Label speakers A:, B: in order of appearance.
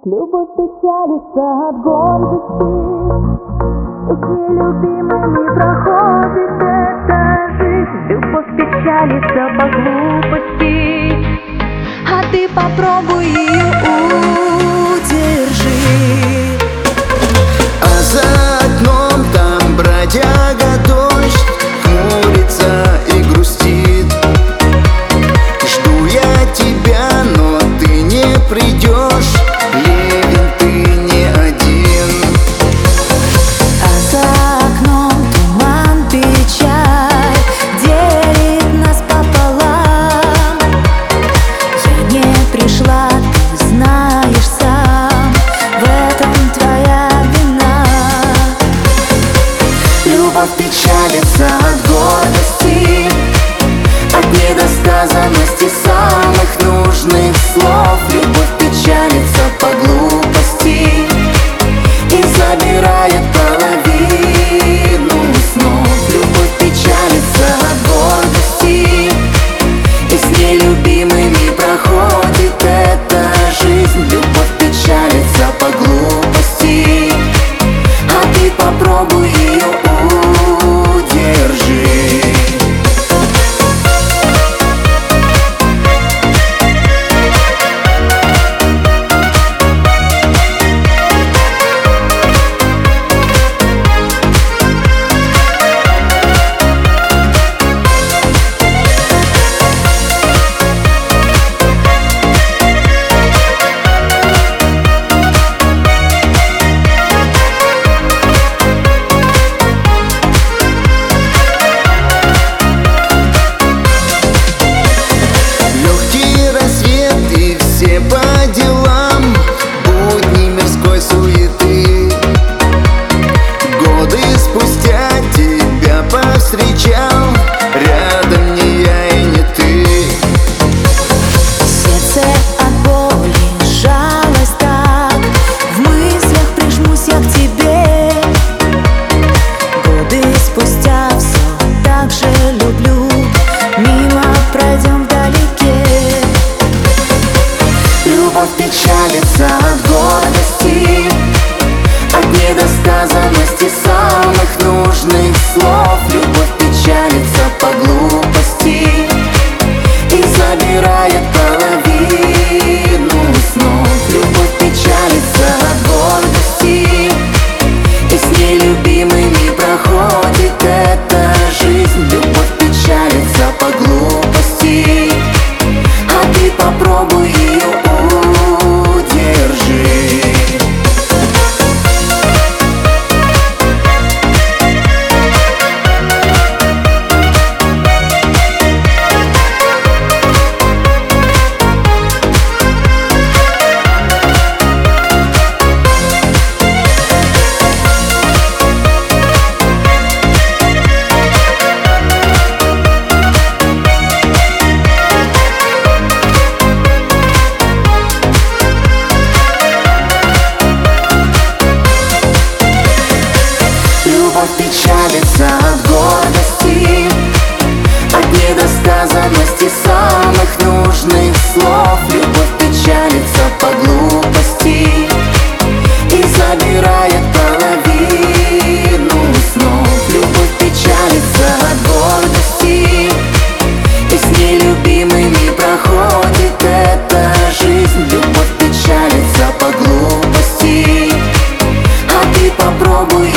A: Любовь печалится от гордости, и с нелюбимыми проходит эта жизнь. Любовь печалится по глупости, а ты попробуй ее удержи.
B: А за окном там бродяга дождь хмурится и грустит. Жду я тебя, но ты не придешь. Левин, ты не один.
A: А за окном туман, печаль делит нас пополам. Я не пришла, ты знаешь сам, в этом твоя вина.
B: Любовь печалится от гордости, от недосказанности самых нужных слов. Любовь печалится по глупости и забирает половину снов. Любовь печалится от гордости, и с нелюбимыми проходит эта жизнь. Любовь печалится по глупости, а ты попробуй ее удержи. Все по делам, будни мирской суеты. Годы спустя тебя повстречал, рядом не я и не ты.
A: Сердце от боли сжалось так, в мыслях прижмусь я к тебе. Годы спустя все так же люблю, мимо пройдем вдалеке.
B: Любовь печалится от гордости, от недосказанности самых нужных слов. Любовь печалится по глупости и забирает половину снов. Любовь печалится от гордости, и с нелюбимыми проходит эта жизнь. Любовь печалится по глупости, а ты попробуй ее удержи. Любовь печалится от гордости, от недосказанности самых нужных слов. Любовь печалится по глупости и забирает половину снов. Любовь печалится от гордости, и с нелюбимыми проходит эта жизнь. Любовь печалится по глупости, а ты попробуй